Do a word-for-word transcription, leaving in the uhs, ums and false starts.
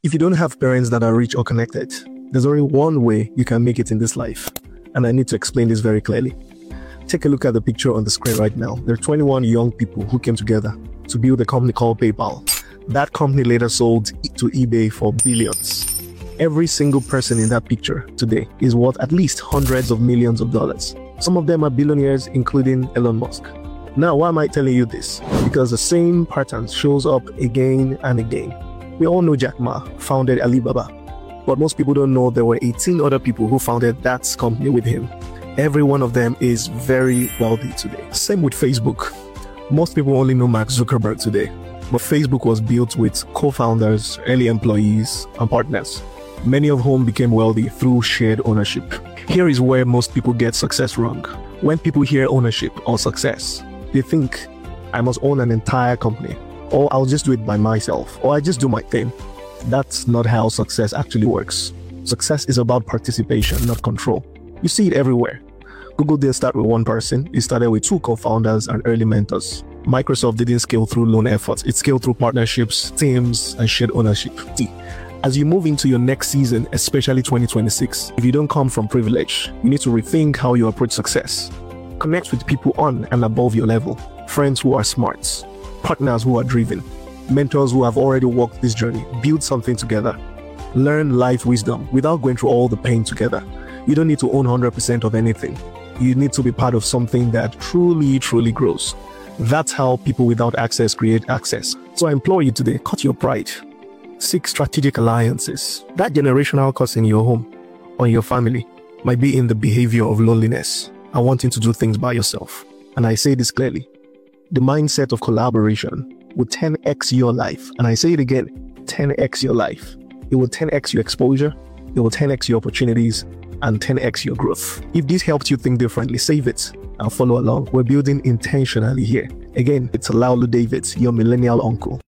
If you don't have parents that are rich or connected, there's only one way you can make it in this life. And I need to explain this very clearly. Take a look at the picture on the screen right now. There are twenty-one young people who came together to build a company called PayPal. That company later sold to eBay for billions. Every single person in that picture today is worth at least hundreds of millions of dollars. Some of them are billionaires, including Elon Musk. Now, why am I telling you this? Because the same pattern shows up again and again. We all know Jack Ma founded Alibaba, but most people don't know there were eighteen other people who founded that company with him. Every one of them is very wealthy today. Same with Facebook. Most people only know Mark Zuckerberg today, but Facebook was built with co-founders, early employees, and partners, many of whom became wealthy through shared ownership. Here is where most people get success wrong. When people hear ownership or success, they think, I must own an entire company, or I'll just do it by myself, or I just do my thing. That's not how success actually works. Success is about participation, not control. You see it everywhere. Google didn't start with one person. It started with two co-founders and early mentors. Microsoft didn't scale through lone efforts. It scaled through partnerships, teams, and shared ownership. See, as you move into your next season, especially twenty twenty-six, if you don't come from privilege, you need to rethink how you approach success. Connect with people on and above your level. Friends who are smart. Partners who are driven. Mentors who have already walked this journey. Build something together. Learn life wisdom without going through all the pain together. You don't need to own one hundred percent of anything. You need to be part of something that truly, truly grows. That's how people without access create access. So I implore you today, cut your pride. Seek strategic alliances. That generational curse in your home or in your family might be in the behavior of loneliness and wanting to do things by yourself. And I say this clearly. The mindset of collaboration will ten x your life. And I say it again, ten x your life. It will ten x your exposure. It will ten x your opportunities and ten x your growth. If this helped you think differently, save it and follow along. We're building intentionally here. Again, it's Olaolu David, your millennial uncle.